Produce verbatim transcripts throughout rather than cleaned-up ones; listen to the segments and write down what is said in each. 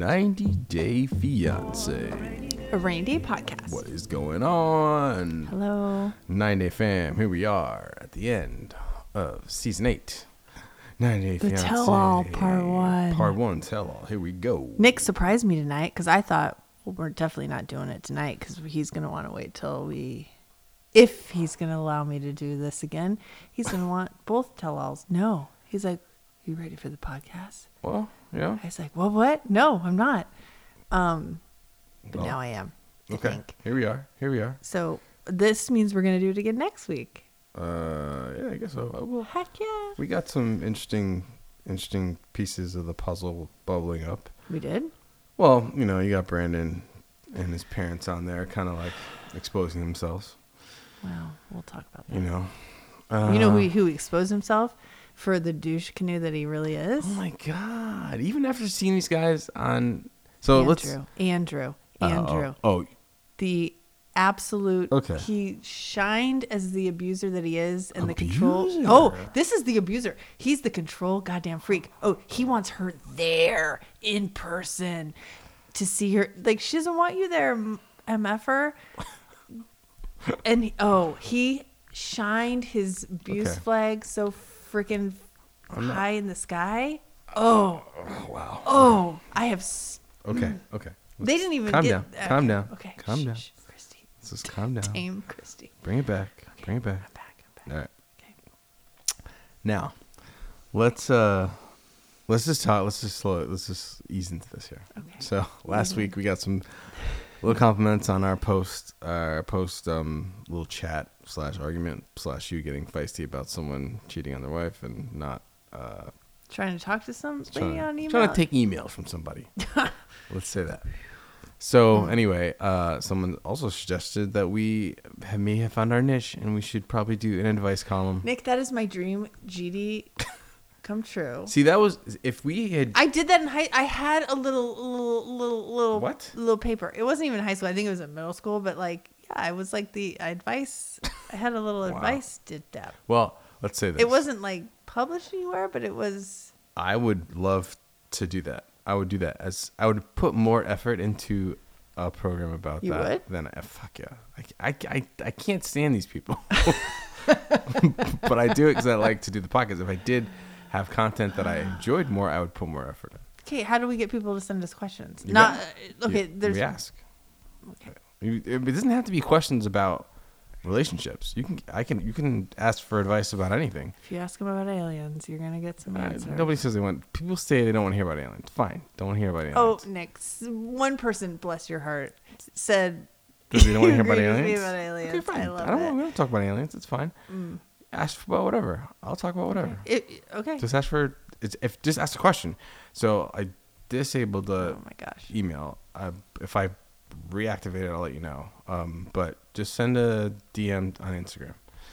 ninety Day Fiance. A Rainy Day podcast. What is going on? Hello. ninety Day Fam, here we are at the end of season eight. ninety Day The Fiance. tell-all part one. Part one, tell-all. Here we go. Nick surprised me tonight because I thought, well, we're definitely not doing it tonight because he's going to want to wait till we, if he's going to allow me to do this again, he's going to want both tell-alls. No. He's like, you ready for the podcast? Well, yeah. I was like, well, what? No, I'm not. Um, but Well, now I am. I Okay, think. here we are. Here we are. So this means we're going to do it again next week. Uh, yeah, I guess so. Uh, well, Heck yeah. we got some interesting, interesting pieces of the puzzle bubbling up. We did? Well, you know, you got Brandon and his parents on there, kind of like exposing themselves. Well, we'll talk about that. You know, uh, You know who who exposed himself for the douche canoe that he really is? Oh my God! Even after seeing these guys on, so Andrew. let's Andrew. uh, Andrew. Oh, oh, The absolute. Okay. He shined as the abuser that he is, and the Abuser? control. Oh, this is the abuser. He's the control goddamn freak. Oh, he wants her there in person to see her. Like she doesn't want you there, M F R. And he, oh, he shined his abuse Okay. flag so freaking I'm not- high in the sky. Oh, oh, wow. oh, I have. S- Okay, okay. They didn't even calm get. down. uh, Calm down. Okay, Calm shh, down. shh, Christy. Let's just calm down. Tame Christy. Bring it back. Okay, Bring it back. I'm back. I'm back. All right. Okay. Now, let's uh, let's just talk. Let's just slow. Let's just ease into this here. Okay. So last Mhm. week we got some little compliments on our post, our post um little chat slash argument slash you getting feisty about someone cheating on their wife and not uh Trying to talk to somebody trying, on email. trying to take email from somebody. Let's say that. So anyway, uh, someone also suggested that we have, may have found our niche and we should probably do an advice column. Nick, that is my dream, G D, come true. See, that was if we had. I did that in high. I had a little, little, little, little, What? little paper. It wasn't even high school. I think it was in middle school. But like, yeah, I was like the advice. I had a little Wow. advice did that. Well, let's say this. It wasn't like published anywhere, but it was. I would love to do that. I would do that as I would put more effort into a program about You that would? than uh, fuck yeah. I, I, I, I can't stand these people, but I do it because I like to do the podcast. If I did have content that I enjoyed more, I would put more effort in. Okay, how do we get people to send us questions? You Not got- uh, okay. You- There's we ask. okay. You- It doesn't have to be questions about relationships. You can I can you can ask for advice about anything. If you ask them about aliens, you're gonna get some Uh, answers. nobody says they want. People say they don't want to hear about aliens. Fine, don't want to hear about aliens. Oh, Nick, s- one person, bless your heart, said. Does they don't want to hear about agreed with me aliens? about aliens. Okay, fine. I love don't it. want, we don't talk about aliens. It's fine. Mm. Ask about whatever. I'll talk about whatever. It, okay. Just ask for. It's if just ask a question. So I disabled the Oh my gosh. email. I, if I reactivate it, I'll let you know. Um, but just send a D M on Instagram.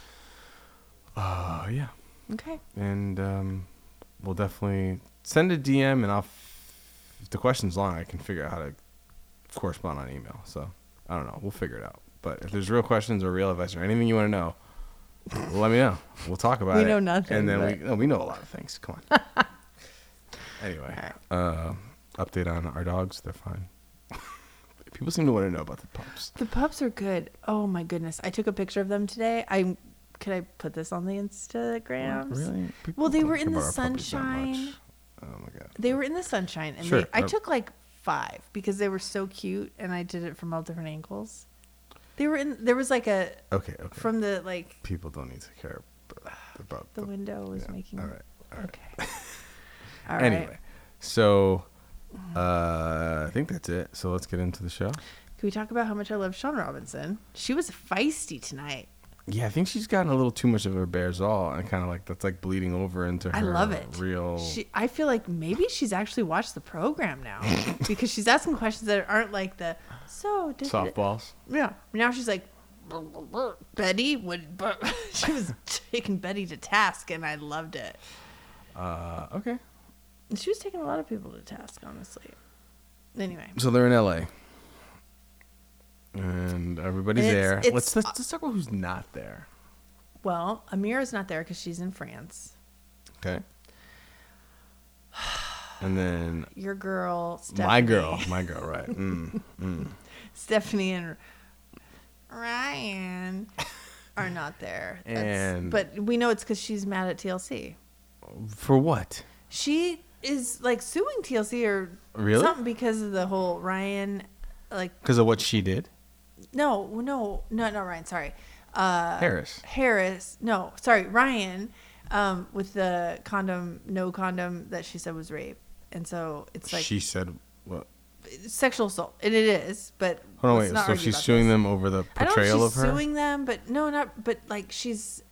Uh, yeah, Okay. and um, we'll definitely send a D M, and I'll. F- if the question's long, I can figure out how to correspond on email. So I don't know. We'll figure it out. But if there's real questions or real advice or anything you want to know, let me know. We'll talk about We it. know nothing, And then but- we no, we know a lot of things. Come on. Anyway, All right. uh, update on our dogs. They're fine. People seem to want to know about the pups. The pups are good. Oh my goodness. I took a picture of them today. I could I put this on the Instagrams? Really? People Well, they don't were care in the about our puppies that much. sunshine. Oh my god. They were in the sunshine, and Sure. they, I Uh, took like five because they were so cute, and I did it from all different angles. They were in. There was like a Okay. Okay. from the like People don't need to care about, about the window was yeah, making. All right. All right. Okay. All right. Anyway, so uh, I think that's it. So let's get into the show. Can we talk about how much I love Sean Robinson? She was feisty tonight. Yeah, I think she's gotten a little too much of her bear's all, and kind of like that's like bleeding over into her. I love it. Real. She, I feel like maybe she's actually watched the program now because she's asking questions that aren't like the so did it- softballs. Yeah. Now she's like Betty would. She was taking Betty to task, and I loved it. Uh, okay. And she was taking a lot of people to task, honestly. Anyway, So they're in L A. And everybody's It's- there. it's- let's, let's let's talk about who's not there. well, Amira's not there because she's in France. Okay. And then your girl, Stephanie. my girl, my girl, right? Mm, mm. Stephanie and Ryan are not there. That's, And- but we know it's because she's mad at T L C. For what? She is like suing T L C or Really? something because of the whole Ryan, like Because of what she did? no, no, no, not Ryan. Sorry, uh, Harris. Harris. No, sorry, Ryan. Um, with the condom, no condom that she said was rape, and so it's like She said what? sexual assault, and it is. But Hold on, let's wait. not So argue she's about suing this. them over the I don't know portrayal if she's of her? suing them, but no, not. But like she's.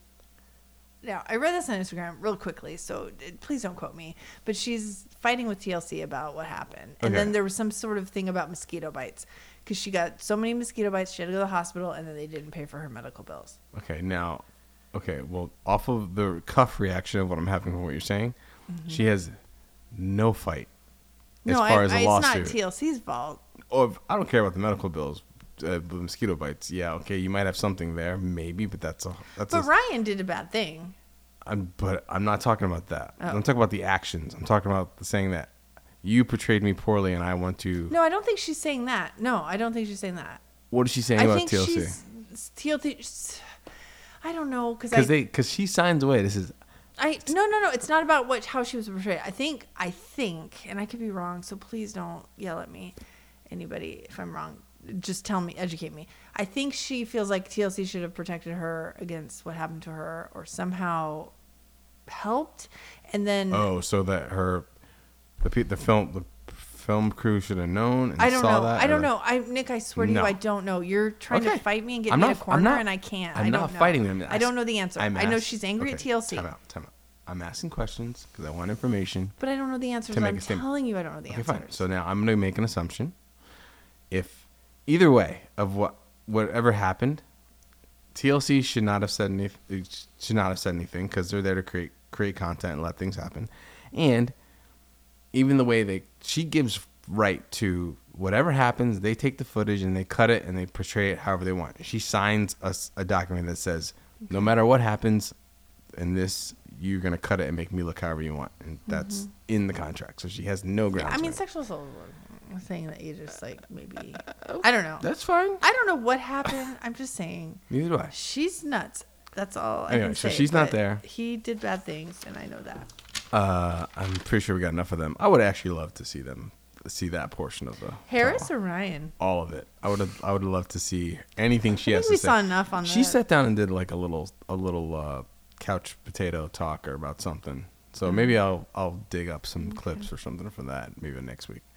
Now I read this on Instagram real quickly, so uh, please don't quote me. But she's fighting with T L C about what happened, and Okay. then there was some sort of thing about mosquito bites because she got so many mosquito bites she had to go to the hospital, and then they didn't pay for her medical bills. Okay, now, okay, well, off of the cuff reaction of what I'm having from what you're saying, she has no fight as no, far I, as a I, it's lawsuit. not T L C's fault. Or if- I don't care about the medical bills. Uh, the mosquito bites, yeah, okay, you might have something there, maybe, but that's a that's But a. Ryan did a bad thing. I'm, but I'm not talking about that. Oh. I'm talking about the actions. I'm talking about the saying that you portrayed me poorly, and I want to. No, I don't think she's saying that. No, I don't think she's saying that. What is she saying I about think T L C? she's T L C. I don't know because I Because they, because she signs away. This is I no no no. It's not about what how she was portrayed. I think I think, and I could be wrong. So please don't yell at me, anybody, if I'm wrong. Just tell me, educate me. I think she feels like T L C should have protected her against what happened to her, or somehow helped. And then oh, so that her, the pe- the film the film crew should have known and I don't saw know. that. I or don't like- know. I Nick, I swear to No. you, I don't know. You're trying Okay. to fight me and get I'm me in not- a I'm corner, not- and I can't. I'm I don't not know. fighting them. I don't know the answer. I'm I know ask- she's angry at okay, T L C, Time out, time out. I'm asking questions because I want information. but I don't know the answers. To make I'm a statement. telling you, I don't know the Okay, answers. fine. So now I'm going to make an assumption. If either way of what whatever happened, T L C should not have said anything. Should not have said anything because they're there to create create content and let things happen. And even the way they she gives right to whatever happens, they take the footage and they cut it and they portray it however they want. She signs a, s- a document that says, no matter what happens in this, you're gonna cut it and make me look however you want, and that's in the contract. So she has no grounds. I mean, for it. sexual assault. I'm saying that you just like maybe. I don't know. That's fine. I don't know what happened. I'm just saying Neither do I. she's nuts. That's all I Anyway, can so say. she's not but there. He did bad things, and I know that. Uh, I'm pretty sure we got enough of them. I would actually love to see them see that portion of the Harris tell. or Ryan? all of it. I would have. I would have loved to see anything she I has think we to say. saw enough on She the- sat down and did like a little a little uh, couch potato talk or about something. So Mm-hmm. maybe I'll I'll dig up some clips or something from that maybe next week.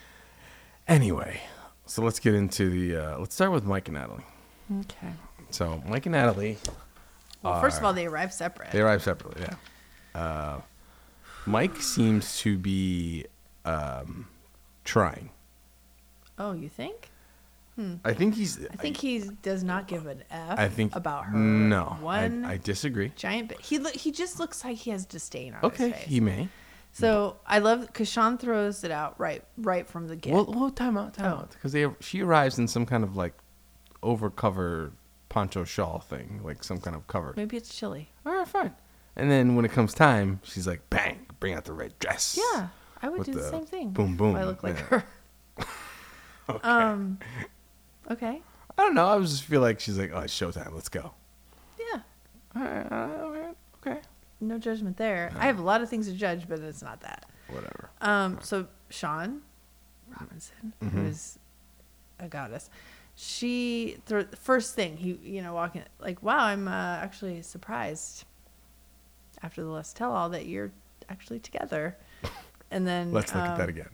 Anyway, so let's get into the. Uh, let's start with Mike and Natalie. Okay. So Mike and Natalie, Well, first of are- all, they arrived separate. they arrived separately. Yeah. Uh, Mike seems to be um, trying. Oh, you think? I think he's. I think he does not give an F I think about her. No, One I, I disagree. giant bit. He lo- he just looks like he has disdain on Okay, his face. he may. So I love because Sean throws it out right right from the get. Well, well, time out, time Oh. out, because they she arrives in some kind of like overcover poncho shawl thing, like some kind of cover. Maybe it's chilly. All right, fine. And then when it comes time, she's like, "Bang! Bring out the red dress." Yeah, I would With do the, the same thing. boom, if boom, I look like yeah. her. Okay. Um. Okay. I don't know. I just feel like she's like, "Oh, it's showtime. Let's go." Yeah. All right, all right, okay, No judgment there. I have a lot of things to judge, but it's not that. whatever. Um. So Sean Robinson, Mm-hmm. who is a goddess, she th- first thing he you know walking like, wow, I'm uh, actually surprised after the Let's Tell All that you're actually together. And then Let's look at that um, again.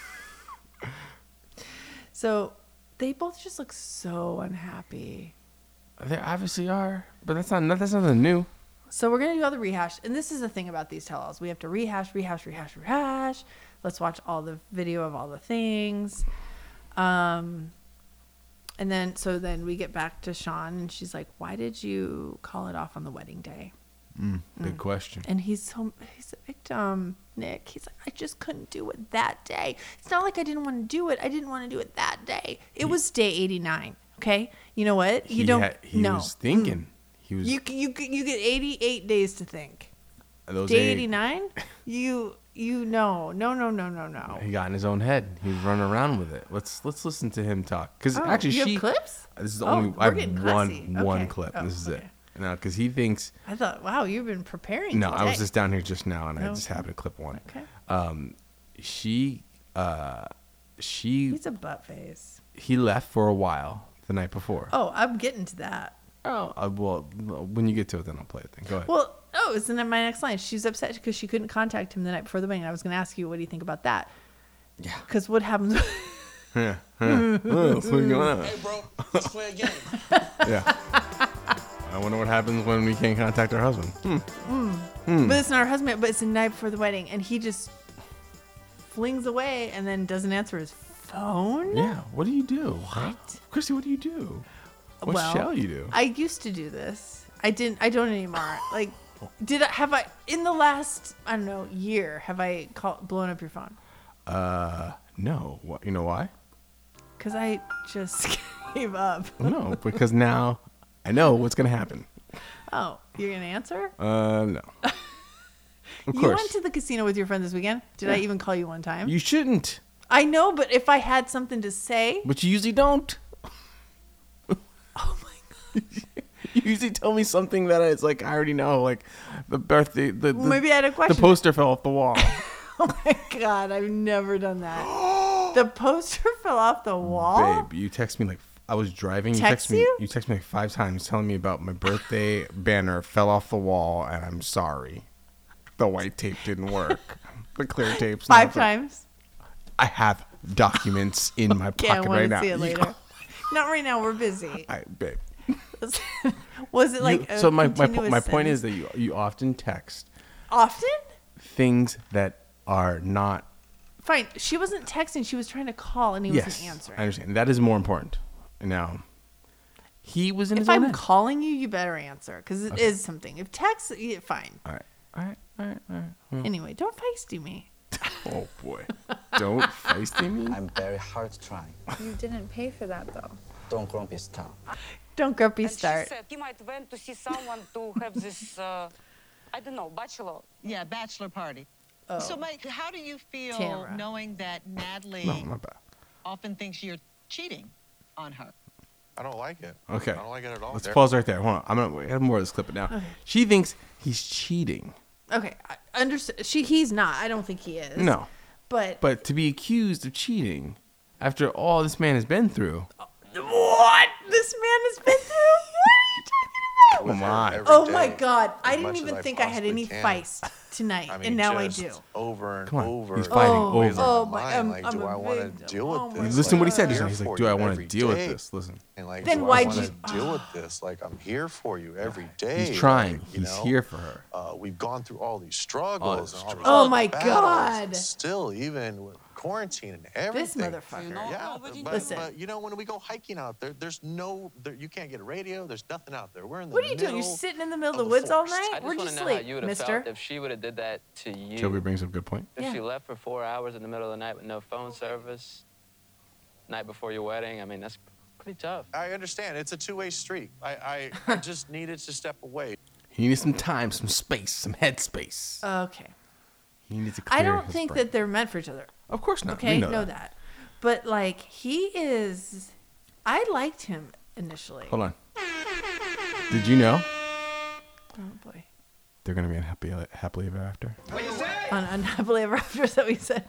So they both just look so unhappy. They obviously are, but that's not that's nothing new. So we're gonna do all the rehash, and this is the thing about these tell-alls: we have to rehash, rehash, rehash, rehash. Let's watch all the video of all the things, um, and then so then we get back to Sean, and she's like, "Why did you call it off on the wedding day?" Mm, big question. And he's so he's a victim, Nick. He's like, I just couldn't do it that day. It's not like I didn't want to do it. I didn't want to do it that day. It was day eighty-nine. Okay, you know what? You he don't. had- he no. was thinking. He was. You you you get eighty-eight days to think. those Day eight- eighty-nine, you You know, no, no, no, no, no. He got in his own head. He's running around with it. Let's let's listen to him talk. Because Oh, actually, you have she. clips? This is the Oh, only. we're I have getting one classy. one Okay. clip. Oh, this is okay. it. Now, because he thinks. I thought, wow, you've been preparing. No, I was today. just down here just now, and I Oh, just okay. happened to clip one. Okay. Um, she, uh, she, He's a butt face. he left for a while the night before. Oh, I'm getting to that. Oh, uh, well, when you get to it, then I'll play it. Then go ahead. Well, oh, isn't that my next line? She's upset because she couldn't contact him the night before the wedding. I was going to ask you, what do you think about that? Yeah. Because what happens? yeah. yeah. Oh, what's going on? Hey, bro, let's play a game. Yeah. I wonder what happens when we can't contact our husband. Hmm. But it's not her husband. But it's the night before the wedding, and he just flings away and then doesn't answer his phone. Yeah. What do you do? Huh? What? Christy, what do you do? What well, shall you do? I used to do this. I didn't. I don't anymore. Like, did I have I in the last I don't know year have I call, blown up your phone? Uh, no. What? You know why? Because I just gave up. No, because now I know what's gonna happen. Oh, you're gonna answer? Uh, no. Of You course. went to the casino with your friends this weekend. Did I Yeah. even call you one time? You shouldn't, I know, but if I had something to say, but you usually don't. oh my god, You usually tell me something that it's like I already know, like the birthday, the, the maybe I had a the question. poster fell off the wall. Oh my god, I've never done that. The poster fell off the wall. Babe, you text me like I was driving. You Text text me. you? You text me like five times telling me about my birthday banner fell off the wall, and I'm sorry. The white tape didn't work. The clear tape's Five not- times. I have documents in my Okay, I pocket want right to now. see it You- later. Not right now. We're busy. I, babe. Was it like You- a so my my, po- continuous my point is sentence? that you you often text Often? things that are not. Fine. She wasn't texting. She was trying to call, and he Yes, wasn't answering. I understand. That is more important. Now, he was in his If own I'm head. calling you, you better answer because it is Okay. something. If text, yeah, fine. All right, all right, all right, all right. Well, Anyway, don't feisty me. oh boy, don't feisty me. I'm very hard trying. You didn't pay for that though. Don't grumpy stop. Don't grumpy And start. she said he might went to see someone to have this, uh, I don't know, bachelor. Yeah, bachelor party. Oh. So, Mike, how do you feel Tamara. knowing that Natalie No, not bad. often thinks you're cheating on her? I don't like it. Okay. I don't like it at all. Let's There- pause right there. Hold on. I'm gonna we have more of this clip it now. Okay. She thinks he's cheating. Okay, I understand. She, he's not. I don't think he is. No, But, but to be accused of cheating after all this man has been through. what this man has been through? What are you talking about? with Come her on. every Oh day, my god! I as didn't much even as think I had possibly any can. feist tonight, I mean, and now I just do. Over and Come on, over. he's fighting Oh, over. oh, my my- mind. I'm- Like, I'm do a I want to victim. deal with Oh my this? Listen to Like, what he said I'm just now. here He's like, for "Do you I want to every deal with day." this?" Listen, And like, Then do why'd I want you- to deal with this? Like, I'm here for you every day. he's trying. Like, you He's know? here for her. Uh, we've gone through all these struggles. and all these Oh my battles, God. and Still, even with quarantine and everything. This motherfucker. Yeah, Nobody but, Listen. but you know when we go hiking out there, there's no, there, you can't get a radio. There's nothing out there. We're in the What are you doing? You're middle sitting in the middle of of the the woods all forest. night? I just Where'd you want to know sleep, how you would have mister? felt if she would have did that to you. Joby brings up a good point. If Yeah. she left for four hours in the middle of the night with no phone service, night before your wedding, I mean, that's pretty tough. I understand. It's a two-way street. I, I, I just needed to step away. He needed some time, some space, some headspace. Okay. He needed to clear I don't his think brain. that they're meant for each other. Of course not. Okay, we know, know, that. But like he is, I liked him initially. Hold on. Did you know Oh boy. they're gonna be unhappy happily ever after? On unhappily ever after, is that what you said?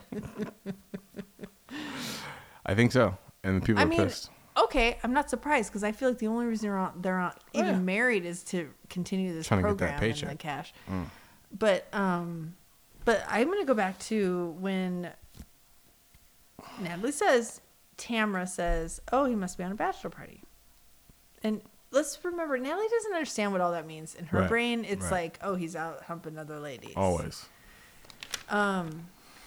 I think so. And people I are mean, pissed. okay, I'm not surprised because I feel like the only reason they're not, they're not Oh, even yeah. married is to continue this Trying to get that program and paycheck. the cash. Mm. But um, but I'm gonna go back to when Natalie says, Tamara says, "Oh, he must be on a bachelor party," and let's remember, Natalie doesn't understand what all that means. In her Right, brain, it's right. like, "Oh, he's out humping other ladies." Always. Um,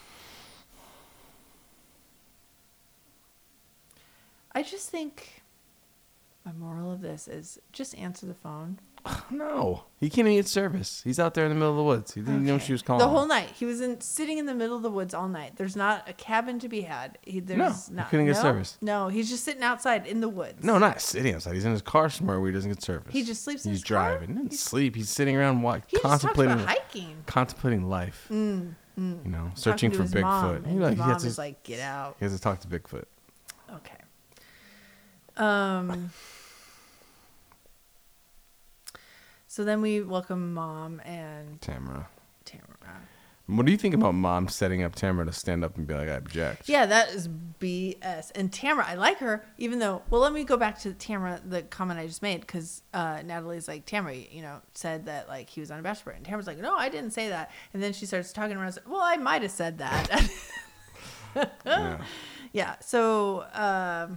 I just think my moral of this is just answer the phone. No, he can't even get service. He's out there in the middle of the woods. He didn't know Okay. she was calling. The him. whole night. He was in sitting in the middle of the woods all night. There's not a cabin to be had. He, there's he not, couldn't get no? service. No, he's just sitting outside in the woods. No, not sitting outside. He's in his car somewhere where he doesn't get service. He just sleeps in He's his car? driving. He doesn't He's- sleep. He's sitting around wa- He just talks contemplating about hiking. contemplating life. You know, searching Talking to for his Bigfoot. Mom, He, and like, his he mom has is to, like, get out. he has to talk to Bigfoot. Okay. Um. So then we welcome Mom and Tamara. Tamara. What do you think about Mom setting up Tamara to stand up and be like, I object? Yeah, that is B S. And Tamara, I like her, even though, well, let me go back to Tamara, the comment I just made, because uh, Natalie's like, Tamara, you know, said that, like, he was on a bachelor. And Tamara's like, no, I didn't say that. And then she starts talking around, well, I might have said that. Yeah. Yeah, so, um,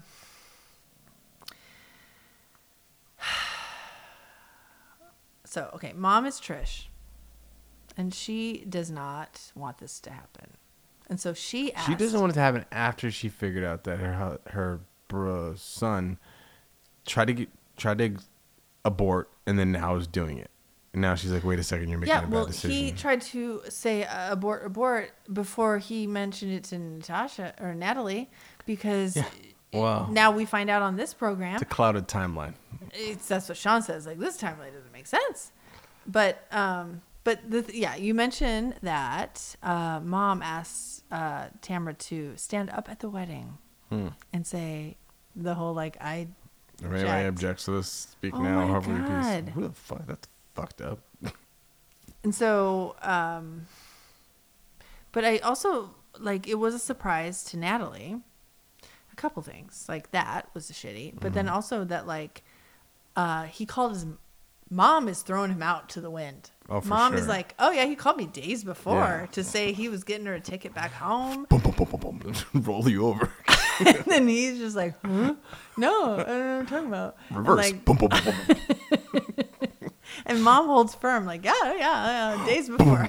so, okay, Mom is Trish. And she does not want this to happen. And so she asked. She doesn't want it to happen after she figured out that her her bro son tried to get tried to abort and then now is doing it. And now she's like, wait a second, you're making Yeah, a bad well, decision. he tried to say uh, abort, abort before he mentioned it to Natasha or Natalie because Yeah. Wow. now we find out on this program. It's a clouded timeline. It's that's what Sean says. Like, this timeline doesn't make sense. But um, but the th- yeah, you mentioned that uh, Mom asked uh, Tamara to stand up at the wedding Hmm. and say the whole like I. If anybody object. objects to this, speak Oh now. my However you God. please. Who the fuck? That's fucked up. And so, um, but I also like it was a surprise to Natalie. A couple things like that was shitty, but then Mm-hmm. also that like uh, he called his mom is throwing him out to the wind. Oh, for Mom is sure. like, oh yeah, he called me days before Yeah. to say he was getting her a ticket back home, Boom, boom, boom, boom, boom. Roll you over. and then he's just like, huh? No, I don't know what I'm talking about. And, Reverse. like, boom, boom, boom, boom. and Mom holds firm, like, yeah, yeah, yeah, days before.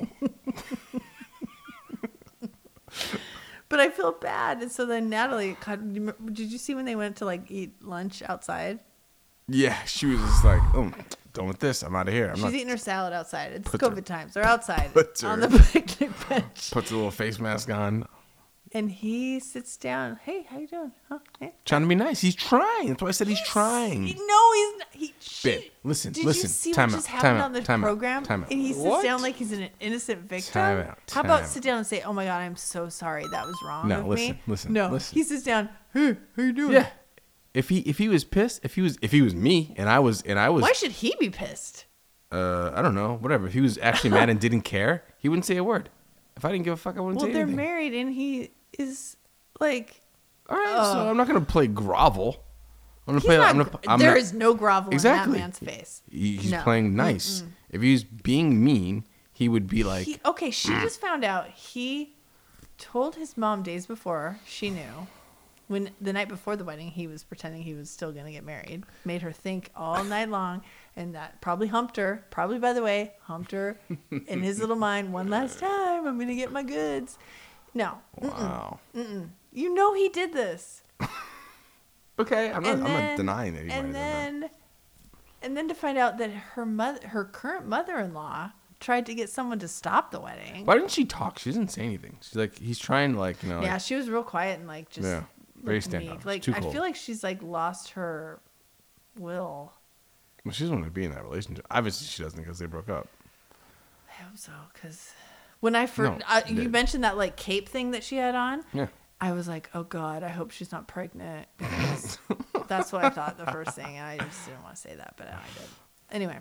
But I feel bad. And so then Natalie, God, did you see when they went to like eat lunch outside? Yeah, she was just like, oh, done with this. I'm out of here. I'm She's not. eating her salad outside. It's Puts COVID her- times. They're outside puts on her- the picnic bench. Puts a little face mask on. And he sits down. Hey, how you doing? Huh? Hey. Trying to be nice. He's trying. That's why I said he's trying. No, he's not. He, Babe, she- listen, Did listen. you see Time what out, just time happened out, on the time out, program? time out. And he sits What? down like he's an innocent victim. Time out, How time about out. sit down and say, "Oh my God, I'm so sorry. That was wrong No, of listen, me." listen, No, listen. he sits down. Hey, how you doing? Yeah. If he if he was pissed, if he was if he was me and I was and I was Why should he be pissed? uh I don't know, whatever. If he was actually mad and didn't care, he wouldn't say a word. If I didn't give a fuck, I wouldn't Well, say they're anything. married, and he is like. All right, Oh. so I'm not gonna play grovel. I'm gonna He's play. not, I'm gonna, I'm there not, is no grovel Exactly. in that man's face. he- he's No. playing nice. If he was being mean, he would be like, He, okay, she just found out he told his mom days before she knew. When the night before the wedding, he was pretending he was still going to get married. Made her think all night long, and that probably humped her. Probably, by the way, humped her in his little mind. One last time, I'm going to get my goods. No, wow. you know he did this. Okay, I'm not. And I'm then- not denying that he might have And done that. then, and then to find out that her mother, her current mother-in-law, tried to get someone to stop the wedding. Why didn't she talk? She didn't say anything. She's like, he's trying to like, you know. Yeah, like, she was real quiet and like just Yeah, very like, standoffish. meek. Like Too I cold. feel like she's like lost her will. well, she doesn't want to be in that relationship. Obviously, she doesn't because they broke up. I hope so, because when I first No, uh, she you did. mentioned that like cape thing that she had on, Yeah. I was like, oh God, I hope she's not pregnant. Because that's what I thought the first thing, and I just didn't want to say that, but I did. Anyway,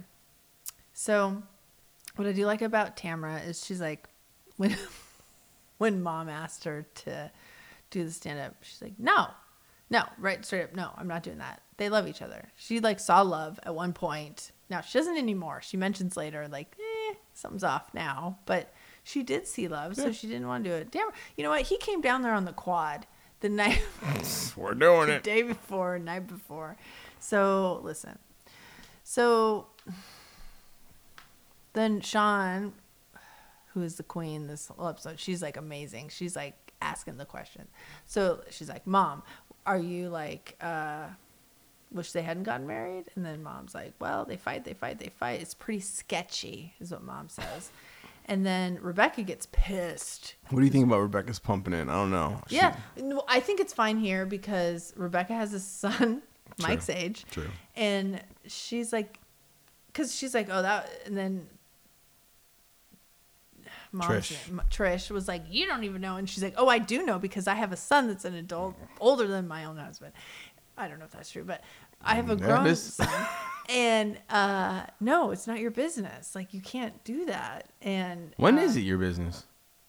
so what I do like about Tamara is she's like, when when Mom asked her to do the stand up, she's like, no, no, right straight up, no, I'm not doing that. They love each other. She like saw love at one point. Now she doesn't anymore. She mentions later like, eh, something's off now, but she did see love, so she didn't want to do it. Damn, you know what? He came down there on the quad the night, We're doing the it. day before, night before. So listen, so then Sean, who is the queen this whole episode, she's like amazing. She's like asking the question. So she's like, Mom, are you like, uh, wish they hadn't gotten married? And then Mom's like, well, they fight, they fight, they fight. It's pretty sketchy, is what Mom says. And then Rebecca gets pissed. What do you think about Rebecca's pumping in? I don't know. She- Yeah, no, I think it's fine here because Rebecca has a son, Mike's age. True. And she's like, because she's like, oh, that, and then mom's Trish. name, Trish, was like, you don't even know. And she's like, oh, I do know because I have a son that's an adult, older than my own husband. I don't know if that's true, but I have a That grown is- son. And uh, no, it's not your business. Like, you can't do that. And When uh, is it your business?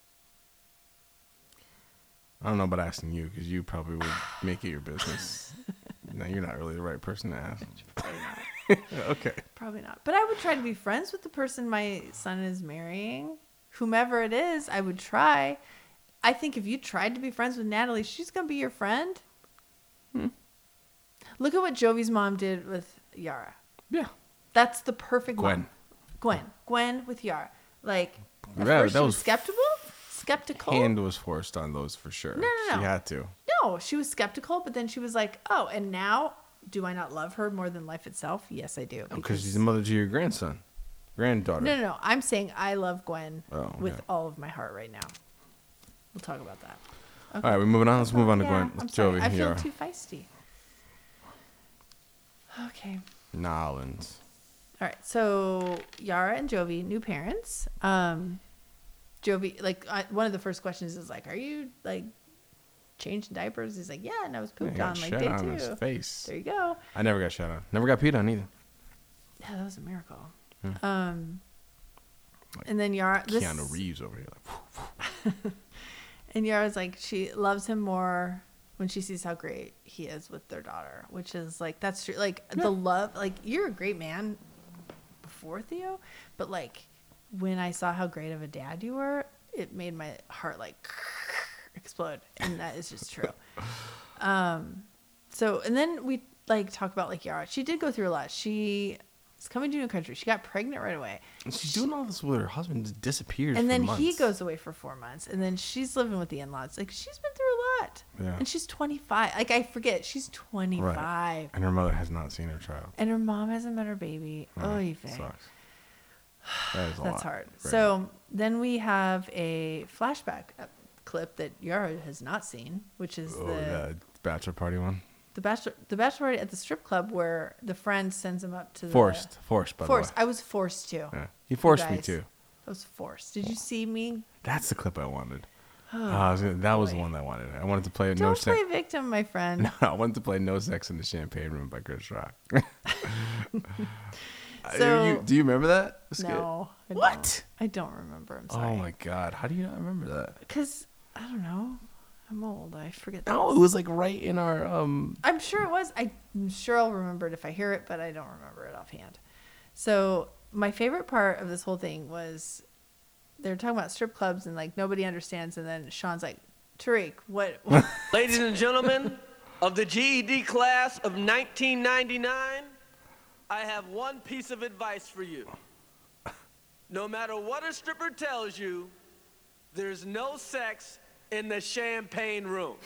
I don't know about asking you because you probably would make it your business. No, you're not really the right person to ask. Probably not. Okay. Probably not. But I would try to be friends with the person my son is marrying. Whomever it is, I would try. I think if you tried to be friends with Natalie, she's going to be your friend. Hmm. Look at what Jovi's mom did with Yara. Yeah. That's the perfect Gwen. mom. Gwen. Gwen with Yara. Like, at Yeah, first that she was, was skeptical. Skeptical. Hand was forced on those for sure. No, no, no. She had to. No, she was skeptical, but then she was like, oh, and now do I not love her more than life itself? Yes, I do. Because she's the mother to your grandson, granddaughter. No, no, no. I'm saying I love Gwen Oh, with okay. all of my heart right now. We'll talk about that. All right, we're moving on. Let's move on to Yeah, Gwen. I'm Let's sorry. Jovi. I feel Yara. too feisty. Okay. Nolans. All right. So Yara and Jovi, new parents. Um, Jovi, like I, one of the first questions is like, "Are you like changing diapers?" He's like, "Yeah," and I was Yeah, he pooped got on like shit day on two. his face. There you go. I never got shot on. Never got peed on either. Yeah, that was a miracle. Hmm. Um, and then Yara, this, Keanu Reeves over here. Like, and Yara's like, she loves him more when she sees how great he is with their daughter, which is like, that's true. Like the love, like you're a great man before Theo, but like when I saw how great of a dad you were, it made my heart like explode. And that is just true. Um, so, and then we like talk about like Yara, she did go through a lot. She is coming to a new country. She got pregnant right away. and she's doing all this with her husband. Just disappears. And for then months. he goes away for four months, and then she's living with the in-laws. Like she's been through a lot, Yeah. and she's twenty-five. Like I forget, she's twenty-five, Right. And her mother has not seen her child. and her mom hasn't met her baby. Right. Oh, It sucks. That is a that's lot. hard. Very So then we have a flashback uh, clip that Yara has not seen, which is Oh, the the bachelor party one. the bachelor the bachelor party at the strip club where the friend sends him up to the Forced. Forced, by forced. the way. I was forced to. Yeah. He forced me guys. to. I was forced. Did you see me? That's the clip I wanted. Uh, I was gonna, that was the boy. one that I wanted. I wanted to play Don't No play Sex. victim, my friend. No, I wanted to play No Sex in the Champagne Room by Chris Rock. So- you, do you remember that? skit? No. I What? Don't. I don't remember. I'm sorry. Oh my God! How do you not remember that? Because I don't know. I'm old. I forget. No, things. it was like right in our um. I'm sure it was. I'm sure I'll remember it if I hear it, but I don't remember it offhand. So my favorite part of this whole thing was they were talking about strip clubs and like nobody understands, and then Sean's like, Tariq, what? Ladies and gentlemen of the G E D class of nineteen ninety-nine, I have one piece of advice for you. No matter what a stripper tells you, there's no sex in the champagne room.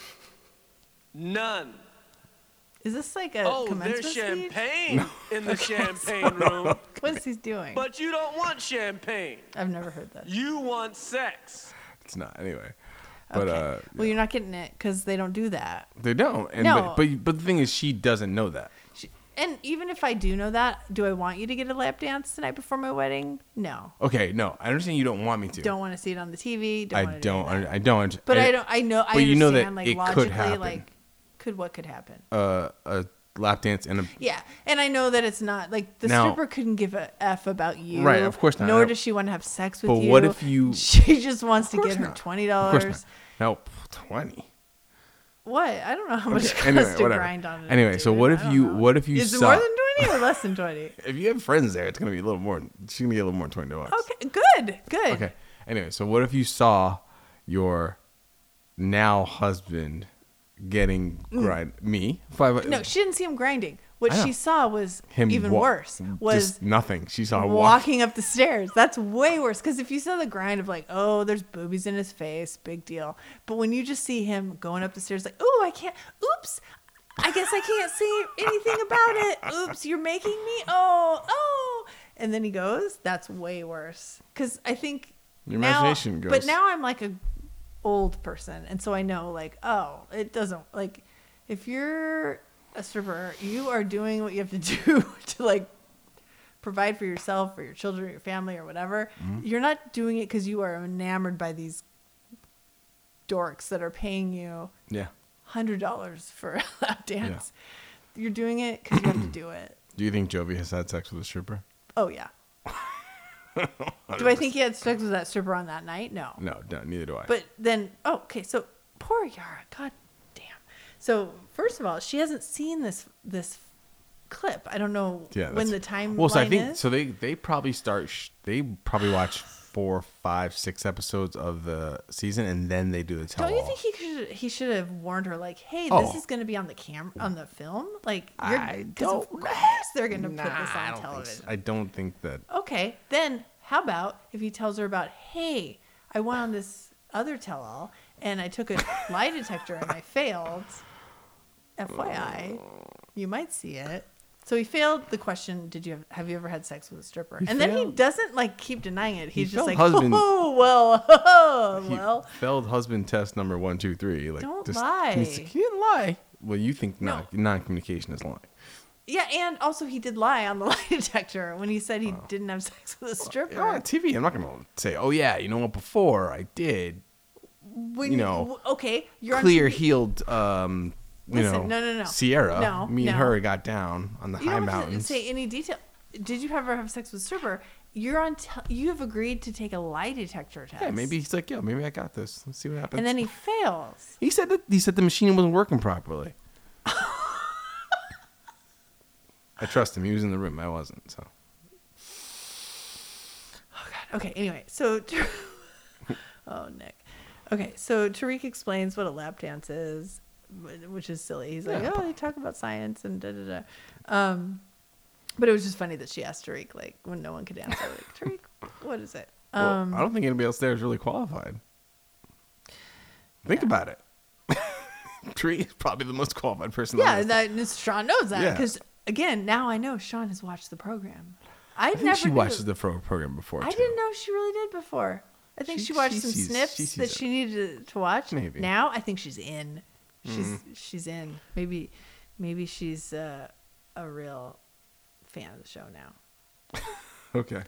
None. Is this like a Oh, commencement there's speech? champagne in the champagne room, What is he doing? but you don't want champagne. I've never heard that. You want sex. It's not anyway. But okay. uh, Well, you're not getting it because they don't do that. they don't. And No. but, but but the thing is, she doesn't know that. She, and even if I do know that, do I want you to get a lap dance the night before my wedding? No. Okay, no, I understand you don't want me to. Don't want to see it on the T V. Don't I wanna do don't. any of that. I don't. under- But I, I don't. I know. I but you know that understand, like it logically, could happen. like could what could happen? Uh, a lap dance and a Yeah, and I know that it's not like the Now- stripper couldn't give a f about you, Right, of course not. Nor I- does she want to have sex with But you. what if you- She just wants to Of course get her not. twenty Of course dollars. not. No, twenty. What? I don't know how much Okay, it anyway, costs to whatever. grind on it. Anyway, so dude. what I if don't you? know. What if you Is it saw? more than twenty or less than twenty? If you have friends there, it's gonna be a little more. She's gonna get a little more than twenty bucks. Okay, good, good. Okay. Anyway, so what if you saw your now husband getting grind me five? Mm. No, she didn't see him grinding. What I know. she saw was him even wa- worse. Was just nothing. She saw him walk. walking up the stairs. That's way worse. Because if you saw the grind of like, oh, there's boobies in his face, big deal. But when you just see him going up the stairs, like, oh, I can't. Oops. I guess I can't say anything about it. Oops, you're making me. Oh, oh. And then he goes. That's way worse. Because I think Your now, imagination goes. But now I'm like a old person, and so I know like, oh, it doesn't like if you're a stripper, you are doing what you have to do to like provide for yourself or your children or your family or whatever. Mhm. You're not doing it because you are enamored by these dorks that are paying you Yeah. one hundred dollars for a lap dance. You're doing it because you have to do it. Do you think Jovi has had sex with a stripper? Oh, yeah. Do I think he had sex with that stripper on that night? No. No, no, neither do I. But then, oh, okay, so poor Yara. God damn. So first of all, she hasn't seen this this clip. I don't know yeah, when that's- the time Well, so I think is. so. They they probably start. Sh- they probably watch four, five, six episodes of the season, and then they do the tell. Don't you think he should he should have warned her like, hey, Oh. this is going to be on the cam on the film? Like, you're, I 'cause of don't- course they're going to put Nah, this I on don't think television. so. I don't think that. Okay, then how about if he tells her about, hey, I went on this other tell-all and I took a lie detector and I failed. F Y I, you might see it. So he failed the question, did you have, have you ever had sex with a stripper? He and then he failed. doesn't like keep denying it. He's He just failed like, husband- oh, well, oh, He well. failed husband test number one, two, three. Like, Don't just, lie. He didn't lie. Well, you think No. non non-communication is lying. Yeah, and also he did lie on the lie detector when he said he didn't have sex with a stripper. You know, on T V, I'm not gonna say, "Oh yeah, you know what? Before I did." When you know, okay, you're clear on T V. heeled. Um, you Listen, know, no, no, no. Sierra. No, me and no. her got down on the You high don't have to mountains. say any detail. Did you ever have sex with a stripper? You're on. T- you have agreed to take a lie detector test. Yeah, maybe he's like, "Yeah, maybe I got this. Let's see what happens." And then he fails. he said that he said the machine wasn't working properly. I trust him. He was in the room. I wasn't. So Okay. Anyway, so. Oh, Nick. Okay, so Tariq explains what a lap dance is, wh- which is silly. He's like, Yeah. "Oh, they talk about science and da da da." Um, but it was just funny that she asked Tariq, like, when no one could answer, like, "Tariq, what is it?" Well, Um, I don't think anybody else there is really qualified. Think about it. Tree is probably the most qualified person. on yeah, this. that and Sean knows that Yeah. because again, now I know Sean has watched the program. I, I think never she knew. watches the pro- program before. I too. didn't know she really did before. I think She- she, watched she some sees- snips she sees that it. she needed to watch. Maybe. Now I think she's in. She's Mm. she's in. Maybe maybe she's uh, a real fan of the show now. Okay.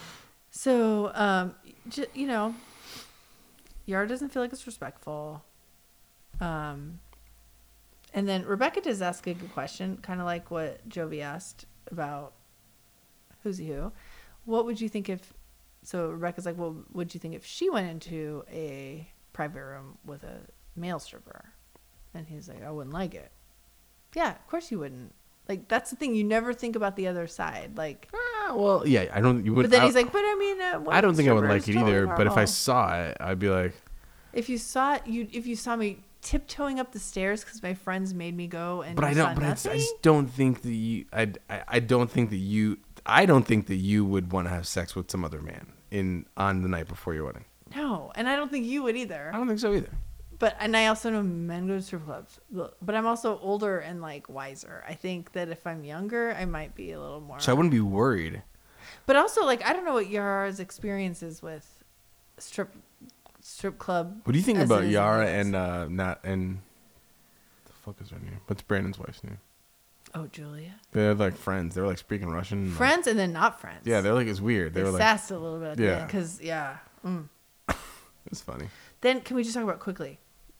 So um, j- you know, Yara doesn't feel like it's respectful. Um, and then Rebecca does ask a good question, kind of like what Jovi asked about who's he who. What would you think if? So Rebecca's like, well, would you think if she went into a private room with a male stripper? And he's like, I wouldn't like it. Yeah, of course you wouldn't. Like, that's the thing. You never think about the other side. Like, Ah, well, yeah, I don't. You would. but then I, he's like, but I mean, uh, I don't think I would stripper like is it totally either. But if I normal." saw it, I'd be like, If you saw it, you if you saw me tiptoeing up the stairs because my friends made me go and but you I saw don't. But I just, I nothing? just don't think that you. I, I. I don't think that you. I don't think that you would want to have sex with some other man in on the night before your wedding. No, and I don't think you would either. I don't think so either. But and I also know men go to strip clubs. But I'm also older and like wiser. I think that if I'm younger, I might be a little more. So I wouldn't be worried. But also, like, I don't know what Yara's experience is with strip strip club. What do you think as about it is in Yara Vegas. and uh, not and the fuck is her name? What's Brandon's wife's name? Oh, Julia. They're like friends. They were like speaking Russian. like- Friends and then not friends. yeah, they're like it's weird. They, They were like sassed a little bit at the Yeah. end because yeah. Mm. it's funny. Then can we just talk about quickly?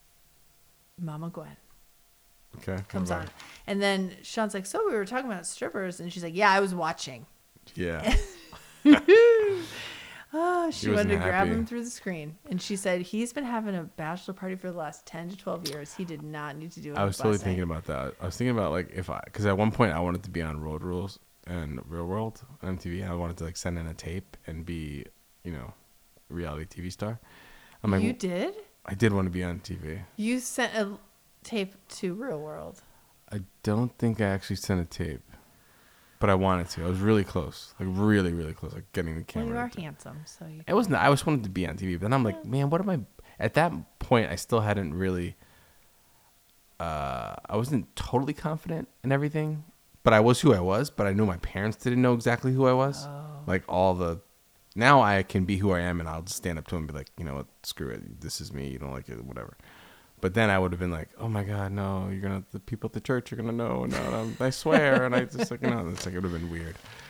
Mama Gwen Okay, what comes about on, it? and then Sean's like, "So we were talking about strippers," and she's like, "Yeah, I was watching." Yeah. Oh, she He wanted to wasn't grab happy. him through the screen, and she said he's been having a bachelor party for the last ten to twelve years. He did not need to do it. I was totally thinking about that. I was thinking about like if I, because at one point I wanted to be on Road Rules and Real World on M T V. I wanted to like send in a tape and be, you know, a reality T V star. I'm like, You did? I did want to be on T V. You sent a tape to Real World. I don't think I actually sent a tape, but I wanted to. I was really close, like really, really close, like getting the Well, camera. you are to- handsome, so you. It wasn't. I just wanted to be on T V, but then I'm like, man, what am I? At that point, I still hadn't really. Uh, I wasn't totally confident in everything, but I was who I was. But I knew my parents didn't know exactly who I was. Like all the. Now I can be who I am, and I'll just stand up to them and be like, you know what, screw it, this is me. You don't like it, whatever. But then I would have been like, oh my god, no, you're gonna. The people at the church are gonna know, and uh, I swear, and I just like, no, it's like it would have been weird.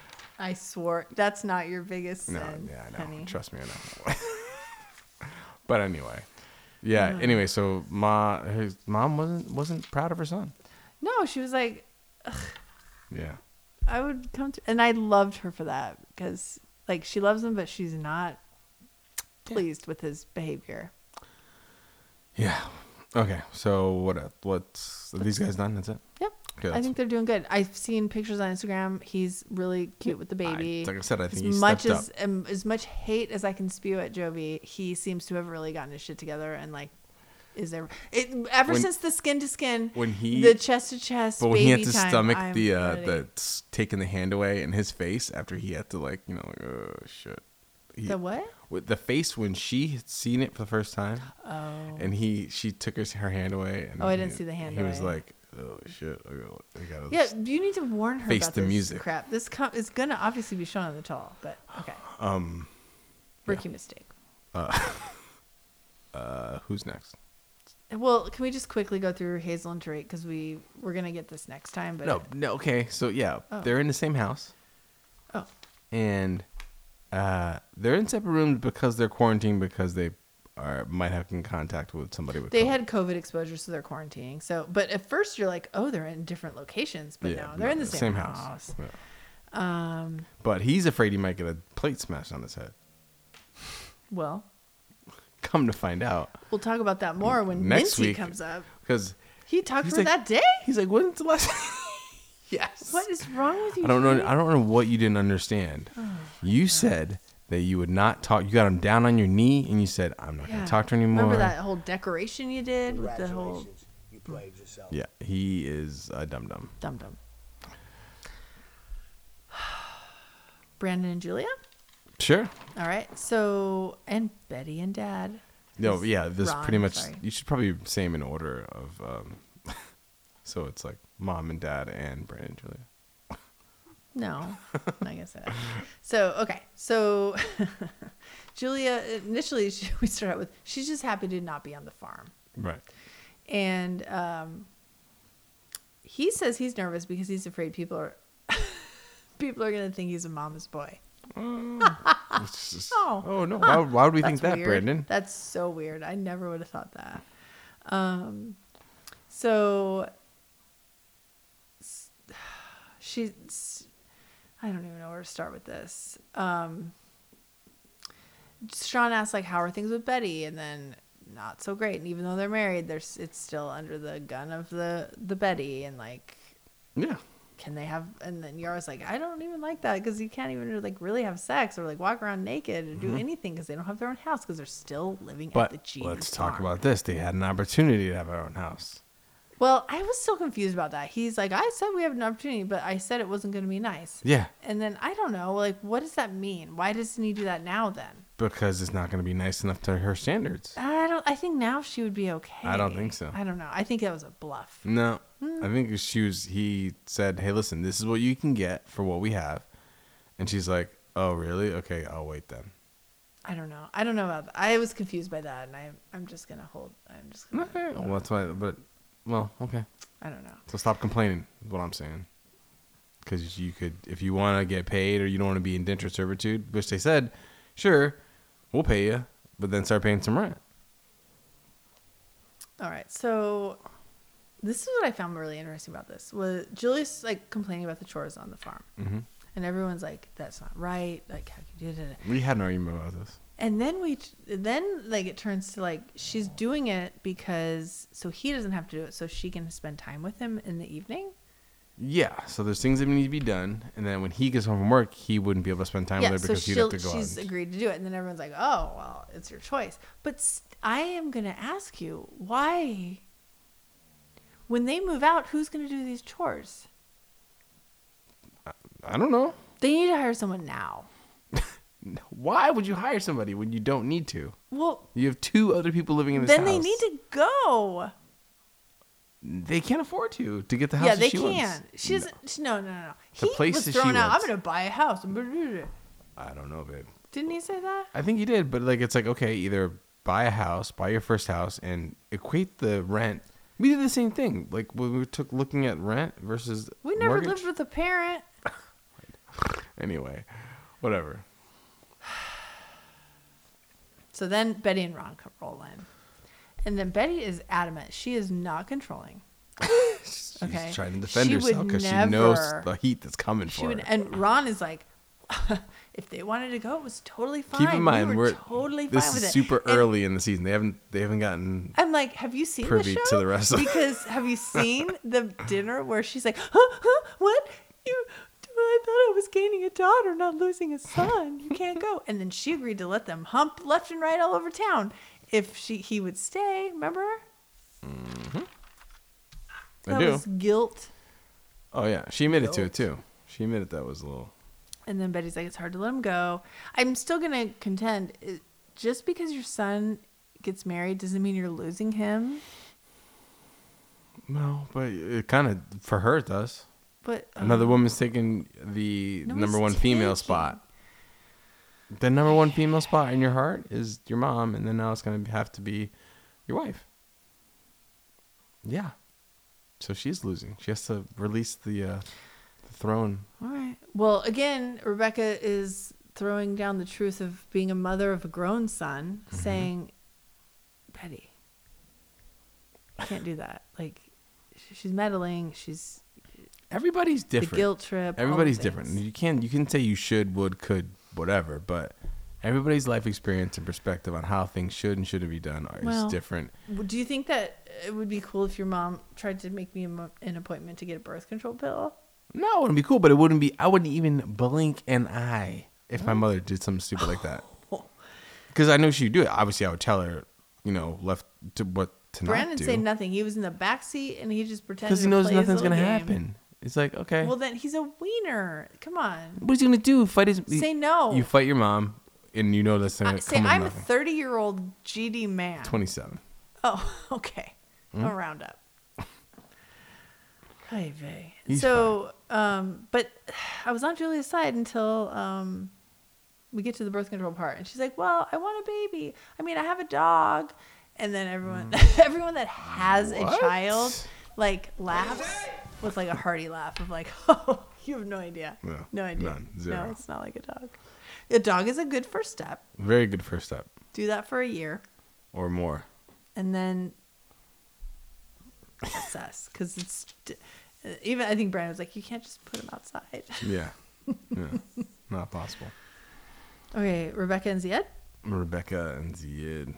I swore that's not your biggest No, sin, yeah, I know. honey. Trust me, I know. But anyway, yeah. Anyway, so ma, his mom wasn't wasn't proud of her son. No, she was like, Yeah. I would come to, and I loved her for that because, like, she loves him, but she's not pleased with his behavior. Yeah. Okay. So what? else? What's are these guys done? That's it. Yep. Okay, I that's- think they're doing good. I've seen pictures on Instagram. He's really cute with the baby. I, like I said, I think as he much stepped as up. um, as much hate as I can spew at Jovi, he seems to have really gotten his shit together and like is there it ever When- since the skin to skin, when he- the chest to chest, But when he had baby to time, stomach I'm the uh, ready. the s- taking the hand away in his face after he had to like you know like oh shit. He, the what? With the face when she had seen it for the first time, Oh, and he she took her her hand away. And Oh, I didn't he- see the hand He was away. like, oh shit, I gotta, I gotta yeah. You need to warn her face about the this music. crap. This com- is gonna obviously be shown on the tall, but okay. Um, Rookie mistake. uh, uh, who's next? Well, can we just quickly go through Hazel and Tariq because we we're gonna get this next time, but No, no. Okay, so yeah, Oh. they're in the same house, oh, and uh, they're in separate rooms because they're quarantined because they are might have in contact with somebody with. they COVID. had COVID exposure, so they're quarantining. So, but at first you're like, oh, they're in different locations, but Yeah, no, they're in the same, house. house. Yeah. Um, But he's afraid he might get a plate smashed on his head. well, Come to find out, we'll talk about that more when Next Minty week- comes up. because He talked he's for like- that day. he's like, "When's the last?" Yes. What is wrong with you? I don't know. Tariq? I don't know what you didn't understand. Oh, You said that you would not talk. You got him down on your knee, and you said, "I'm not Yeah. going to talk to her anymore." Remember that whole decoration you did with the whole You played yourself. Yeah, he is a dum dum. dum dum. Brandon and Julia. Sure. All right. So and Betty and Dad. No, Is yeah. This Ron, pretty much. sorry. You should probably say them in order of. Um, so it's like mom and dad and Brandon and Julia. No, I guess that. So okay, so Julia initially she, we start out with she's just happy to not be on the farm, Right. and um, he says he's nervous because he's afraid people are people are gonna think he's a mama's boy. It's just- Oh. oh no! Why, why would we think That's that, weird. Brandon? That's so weird. I never would have thought that. Um, so s- she's. I don't even know where to start with this. Um, Sean asked like, "How are things with Betty?" And then not so great. And even though they're married, there's it's still under the gun of the the Betty. And like, Yeah. can they have? And then Yara's like, "I don't even like that because you can't even like really have sex or like walk around naked or do anything because they don't have their own house because they're still living at the But G." let's talk about this. They had an opportunity to have our own house. Well, I was still confused about that. He's like, I said we have an opportunity, but I said it wasn't going to be nice. Yeah. And then I don't know, like, what does that mean? Why doesn't he do that now then? Because it's not going to be nice enough to her standards. I don't. I think now she would be okay. I don't think so. I don't know. I think that was a bluff. No, Hmm. I think she was. He said, "Hey, listen, this is what you can get for what we have," and she's like, "Oh, really? Okay, I'll wait then." I don't know. I don't know about that. I was confused by that, and I, I'm just gonna hold. I'm just gonna. Okay, well that's why. But well, okay. I don't know. So stop complaining. Is what I'm saying. Because you could, if you want to get paid or you don't want to be indentured servitude, which they said, sure, we'll pay you, but then start paying some rent. All right. So this is what I found really interesting about this was Julius like complaining about the chores on the farm, Mm-hmm. and everyone's like, "That's not right. Like, how can you do that?" We had an argument about this. And then we, then like it turns to like she's doing it because so he doesn't have to do it, so she can spend time with him in the evening. Yeah, so there's things that need to be done, and then when he gets home from work, he wouldn't be able to spend time yeah, with her so because he'd she'll, have to go she's out. agreed to do it, and then everyone's like, "Oh, well, it's your choice." But st- I am gonna ask you why. When they move out, who's gonna do these chores? I don't know. They need to hire someone now. Why would you hire somebody when you don't need to? Well, You have two other people living in this then house. they need to go. They can't afford to to get the house. Yeah, that they she can. wants. She's no, no, no, no. The He place was that she thrown out. wants. I'm gonna buy a house. I don't know, babe. Didn't he say that? I think he did, but like it's like okay, either buy a house, buy your first house, and equate the rent. We did the same thing. Like when we took looking at rent versus We never mortgage. lived with a parent. Anyway, whatever. So then Betty and Ron come roll in. And then Betty is adamant. She is not controlling. She's Okay. trying to defend She herself would because she knows never- the heat that's coming She for would, her. and Ron is like, if they wanted to go, it was totally fine. Keep in mind, we we were are totally fine this with is it. super And early in the season. They haven't they haven't gotten I'm like, have you seen privy the to show? the rest of it. Because have you seen the dinner where she's like, huh, huh, what? You, I thought I was gaining a daughter, not losing a son. You can't go. And then she agreed to let them hump left and right all over town if she he would stay. Remember? Mm-hmm. I That do. was guilt. Oh yeah, she admitted to it Guilt. too. She admitted that was a little. And then Betty's like, it's hard to let him go. I'm still going to contend. it- Just because your son gets married doesn't mean you're losing him. No, but it kind of for her it does. But Another um, woman's taking the nobody's number one female taking. spot. The number one female spot in your heart is your mom, and then now it's gonna have to be your wife. Yeah. So she's losing. She has to release the, uh, the throne. All right. Well, again, Rebecca is throwing down the truth of being a mother of a grown son, Mm-hmm. saying, Betty, you can't do that. Like, sh- she's meddling. She's Everybody's different. the guilt trip. all the Everybody's things. different. You can you can say you should, would, could, whatever, but everybody's life experience and perspective on how things should and shouldn't be done are, Well, is different. W- Do you think that it would be cool if your mom tried to make me a mo- an appointment to get a birth control pill? No, it wouldn't be cool, but it wouldn't be. I wouldn't even blink an eye if my mother did something stupid like that. Because I know she'd do it. Obviously, I would tell her, you know, left to what to Brandon not do. said nothing. He was in the back seat and he just pretended Because he to knows play his nothing's little gonna game. happen. It's like, okay, Well, then he's a wiener. Come on. what's he gonna do? Fight his? Say no. You fight your mom, and you know that's I, gonna say come with I'm a nothing. thirty-year-old G D man. Twenty-seven. Oh, okay. Hmm? I'll round up. Hi, vey. He's So, um, but I was on Julia's side until um, we get to the birth control part, and she's like, "Well, I want a baby. I mean, I have a dog." And then everyone, everyone that has a Hmm. What? child, like laughs with like a hearty laugh of like, "Oh, you have no idea. No, no idea. none. Zero. No, it's not like a dog. A dog is a good first step. Very good first step, Do that for a year." or more. And then assess, because it's even I think Brandon was like, you can't just put him outside. Yeah, yeah, not possible. Okay, Rebecca and Ziad. Rebecca and Ziad.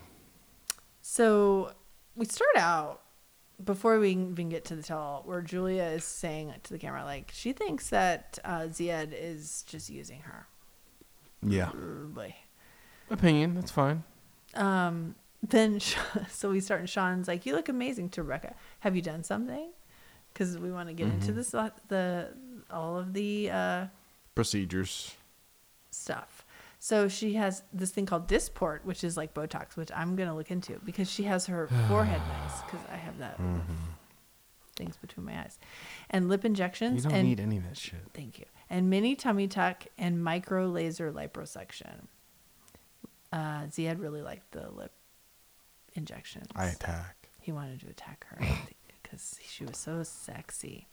So we start out before we even get to the tell, where Julia is saying to the camera, like, she thinks that uh, Ziad is just using her. Yeah, Oh, boy. opinion. That's fine. Um, then so we start, and Sean's like, you look amazing to Rebecca. Have you done something? Because we want to get into this, uh, the all of the uh, Procedures. stuff. So she has this thing called Dysport, which is like Botox, which I'm going to look into because she has her forehead nice, because I have that things between my eyes. And lip injections. You don't and, need any of that shit. Thank you. And mini tummy tuck and micro laser liposuction. Uh, Ziad really liked the lip injections. I attack. He wanted to attack her because she was so sexy.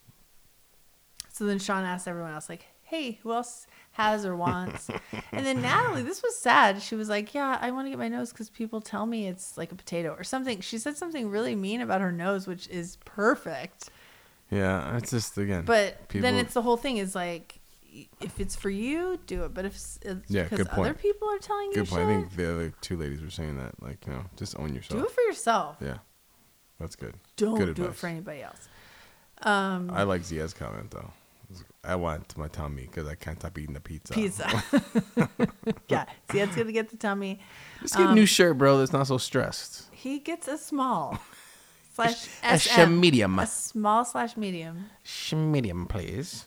So then Sean asked everyone else, like, hey, who else has or wants? And then Natalie, this was sad. She was like, yeah, I want to get my nose because people tell me it's like a potato or something. She said something really mean about her nose, which is perfect. Yeah, it's just again. But people, then it's the whole thing is like, if it's for you, do it. But if it's Yeah, because good point. other people are telling you good point. shit, I think the other two ladies were saying that, like, you know, just own yourself. do it for yourself. Yeah, that's good. Don't good do it advice. for anybody else. Um, I like Zia's comment though. I want it to my tummy because I can't stop eating the pizza. Pizza. Yeah. Ziad's going to get the tummy. Just get a Um, new shirt, bro. That's not so stressed. He gets a small slash A S sh- M. medium. A small slash medium. Sh- medium, please.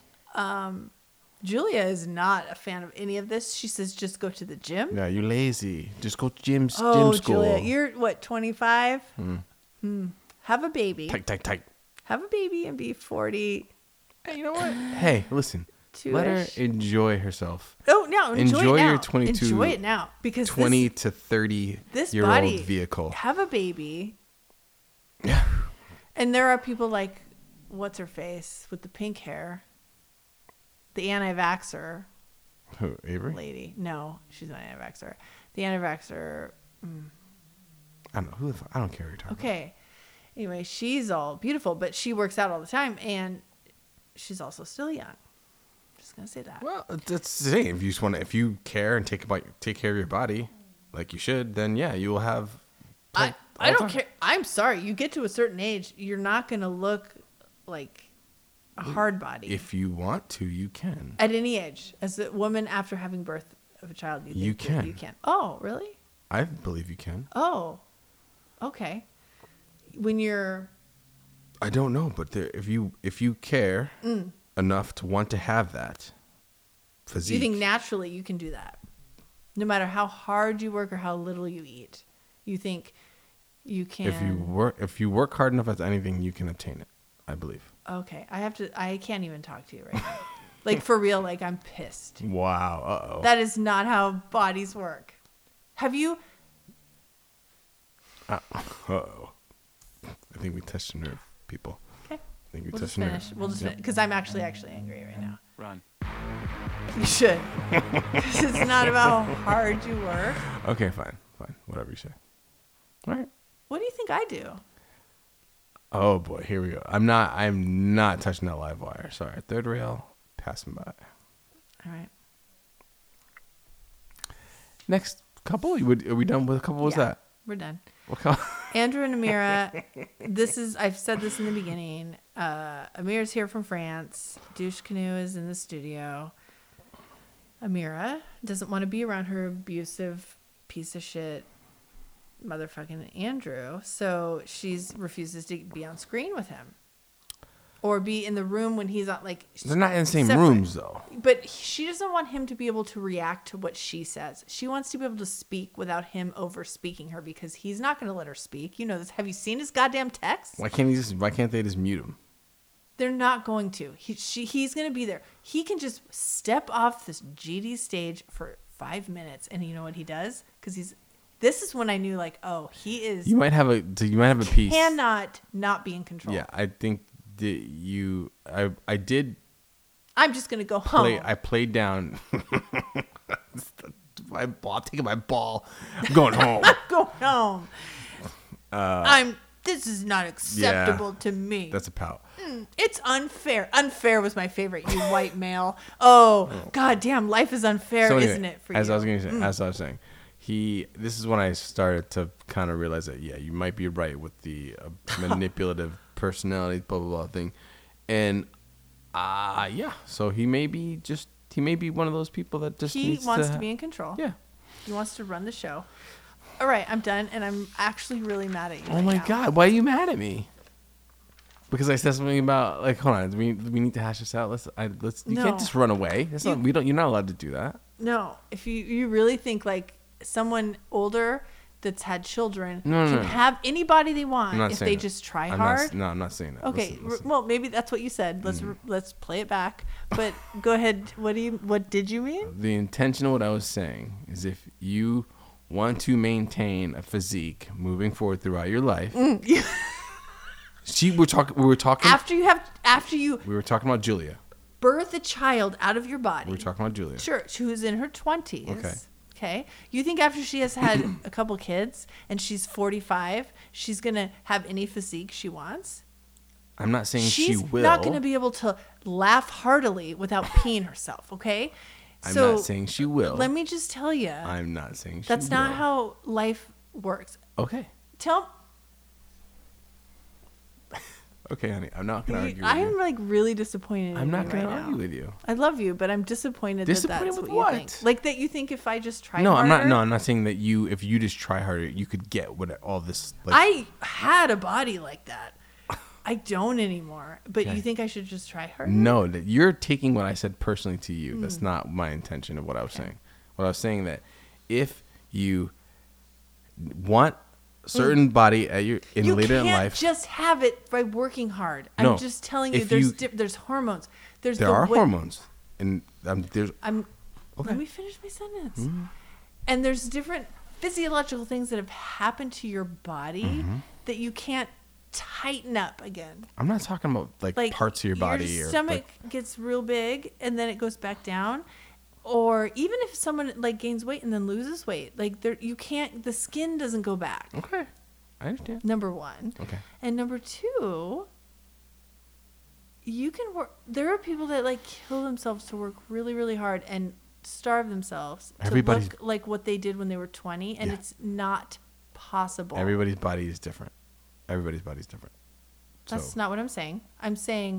Julia is not a fan of any of this. She says just go to the gym. Yeah, you lazy. Just go to gym, Oh, gym school. Julia, you're what, twenty-five? Hmm. Have a baby. tight, tight, tight. Have a baby and be forty. Hey, you know what? Hey, listen. Two-ish. Let her enjoy herself. Oh, no, enjoy, Enjoy it now. your twenty-two Enjoy it now because twenty this, to thirty this year body, old vehicle. have a baby. And there are people like, what's her face with the pink hair, the anti-vaxxer. Who, Avery? lady. No, she's not an anti-vaxxer. The anti-vaxxer. Mm, I don't know. Who the fuck? I don't care what you're talking okay. Anyway, she's all beautiful, but she works out all the time, and she's also still young. Just gonna say that. about. Well, that's the thing. If you just want to, if you care and take about take care of your body, like you should, then yeah, you will have. I, all I the don't time. care. I'm sorry. You get to a certain age, you're not gonna look like a hard body. If you want to, you can. At any age, as a woman after having birth of a child, you, You think that can. You can. Oh, really? I believe you can. Oh, okay. When you're I don't know, but there, if you if you care Mm. enough to want to have that physique, You think naturally you can do that? No matter how hard you work or how little you eat, you think you can. if you work if you work hard enough at anything, you can attain it. I believe. Okay, I have to. I can't even talk to you right now. Like for real. Like I'm pissed. Wow. Uh oh. That is not how bodies work. Have you? Uh oh. I think we touched a nerve, people. Okay. I think we We'll just touched a nerve. finish. We'll just because I'm actually actually angry right now. Run. You should. 'Cause it's not about how hard you work. Okay, fine, fine, whatever you say. All right. What do you think I do? Oh boy, here we go. I'm not. I'm not touching that live wire. Sorry. Third rail, passing by. All right. Next couple. You would? Are we done with a couple? What was Yeah, that? We're done. What couple? Andrew and Amira. This is. I've said this in the beginning. Uh, Amira's here from France. Douche Canoe is in the studio. Amira doesn't want to be around her abusive piece of shit motherfucking Andrew, so she's refuses to be on screen with him or be in the room when he's on. Like They're not in the same separate. rooms though. But she doesn't want him to be able to react to what she says. She wants to be able to speak without him over speaking her because he's not going to let her speak. You know this. Have you seen his goddamn text? Why can't he just? Why can't they just mute him? They're not going to. He, she, he's going to be there. He can just step off this G D stage for five minutes, and you know what he does? Because he's. This is when I knew, like, oh, he is. You might have a. You might have a piece. Cannot not be in control. Yeah, I think that you. I I did I'm just going to go home. play. I played down. my ball. I'm taking my ball. I'm going home. Go home. Uh, I'm. This is not acceptable to me. That's a pout. Mm, it's unfair. Unfair was my favorite. You white male. Oh, god damn, life is unfair, So anyway, isn't it? For you. as I was going to say, Mm. as I was saying, he. This is when I started to kind of realize that yeah, you might be right with the uh, manipulative personality, blah blah blah thing, and uh yeah. So he may be just he may be one of those people that just He needs wants to, to be in control. Yeah. He wants to run the show. All right, I'm done, and I'm actually really mad at you. Oh right my now. god, why are you mad at me? Because I said something about like, hold on, do we we need to hash this out. Let's I, let's. You No. can't just run away. That's not. You- We don't. You're not allowed to do that. No, if you you really think like someone older that's had children No, no, can no. have anybody they want I'm not if saying they that. just try I'm hard. Not, no, I'm not saying that. Okay, Listen, r- listen. well maybe that's what you said. Let's r let's play it back. But go ahead. What do you? What did you mean? The intention of what I was saying is if you want to maintain a physique moving forward throughout your life. Mm. she we're talking. We were talking. After you have, after you we were talking about Julia. birth a child out of your body. We were talking about Julia. Sure, who's in her twenties. Okay. Okay. You think after she has had a couple kids and she's forty-five, she's gonna have any physique she wants? I'm not saying She's she will. not gonna be able to laugh heartily without peeing herself. Okay. I'm so not saying she will. let me just tell you, I'm not saying she that's will. not how life works. Okay. Tell. Okay, honey. I'm not gonna You, argue with I'm you. like really disappointed. I'm in not you gonna right argue now. with you. I love you, but I'm disappointed, Disappointed that that's with what, you what? think. Like that you think if I just try No, I'm not. harder- No, I'm not saying that you. If you just try harder, you could get what all this. Like, I had a body like that. I don't anymore. But Okay. you think I should just try harder? No, that you're taking what I said personally to you. That's Mm. not my intention of what I was saying. What I was saying that if you want certain body at your in you later can't in life, just have it by working hard. No, I'm just telling you, if there's you- di- there's hormones. There's there the are way- hormones, and um, there's I'm. Okay. Let me finish my sentence. Mhm. And there's different physiological things that have happened to your body Mhm. that you can't tighten up again. I'm not talking about like, Like parts of your body Your or stomach like, gets real big and then it goes back down. or even if someone like gains weight and then loses weight, like there you can't, the skin doesn't go back. Okay. I understand. Number one. Okay. And number two, you can work. There are people that like kill themselves to work really, really hard and starve themselves to Everybody's- look like what they did when they were twenty, and Yeah. it's not possible. Everybody's body is different. Everybody's body's different. That's So- not what I'm saying. I'm saying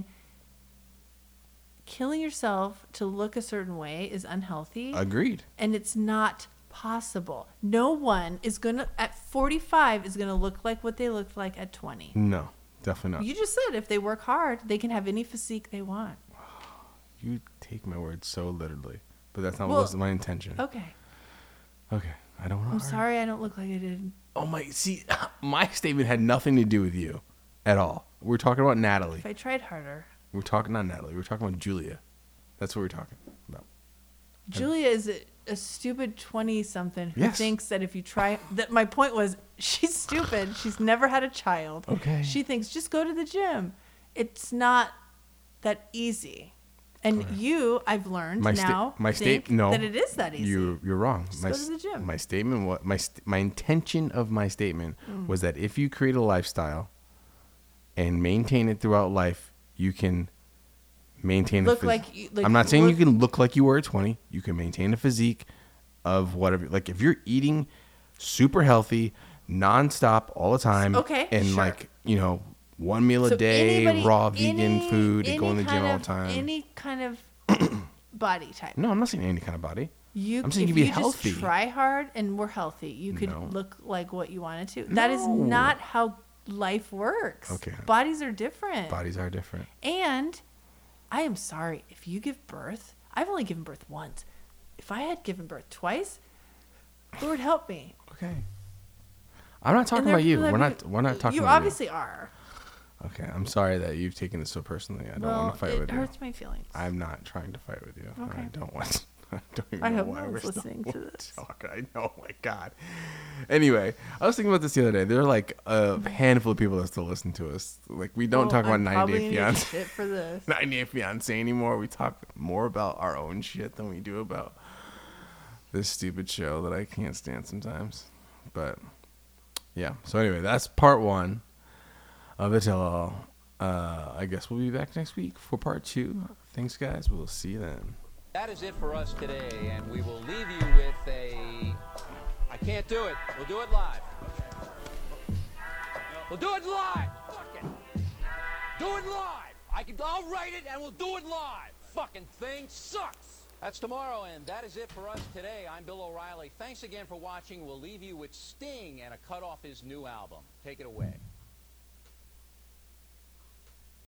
killing yourself to look a certain way is unhealthy. Agreed. And it's not possible. No one is going to, at forty-five, is going to look like what they looked like at twenty. No, definitely not. You just said if they work hard, they can have any physique they want. You take my words so literally, but that's not Well, what was my intention. Okay. Okay, I don't want I'm to. sorry I don't look like I did. Oh my! See, my statement had nothing to do with you, at all. We're talking about Natalie. If I tried harder. We're talking not Natalie. We're talking about Julia. That's what we're talking about. Julia is a, a stupid twenty-something who Yes. thinks that if you try... That my point was, she's stupid. She's never had a child. Okay. She thinks, just go to the gym. It's not that easy. And you, I've learned My sta- now, my think state no that it is that easy. You you're wrong. Just my, go to the s- gym. My statement was my st- my intention of my statement Mm. was that if you create a lifestyle and maintain it throughout life, you can maintain Look a phys- like you- like I'm not saying you look- can look like you were at twenty. You can maintain a physique of whatever. Like if you're eating super healthy, nonstop all the time, Okay, and sure. like you know one meal a So day, anybody- raw vegan any- food, and any going to the gym kind all of- the time. Any kind of body type. No, I'm not saying any kind of body. You, I'm saying if you be you healthy. just try hard and we're healthy, you could No. look like what you wanted to. That is No. not how life works. Okay. Bodies are different. Bodies are different. And I am sorry if you give birth. I've only given birth once. If I had given birth twice, Lord help me. Okay. I'm not talking And there about are you. people that We're be- not. We're not talking You about obviously are. you. Okay. I'm sorry that you've taken this so personally. I don't well, want to fight it with you. hurts my feelings. I'm not trying to fight with you. Okay. I don't want. I don't even I know hope why no we're one's still listening to this. talking. I know. Oh my God. Anyway, I was thinking about this the other day. There are like a handful of people that still listen to us. Like we don't Oh, talk about I'm ninety probably Day gonna get Fiance. shit for this. ninety Day Fiance anymore. We talk more about our own shit than we do about this stupid show that I can't stand sometimes. But yeah. So anyway, that's part one of the tell-all. Uh, I guess we'll be back next week for part two. Thanks, guys. We'll see you then. That is it for us today, and we will leave you with a... I can't do it. We'll do it live. We'll do it live. Fuck it. Do it live. I can. I'll write it, and we'll do it live. Fucking thing sucks. That's tomorrow, and that is it for us today. I'm Bill O'Reilly. Thanks again for watching. We'll leave you with Sting and a cut off his new album. Take it away.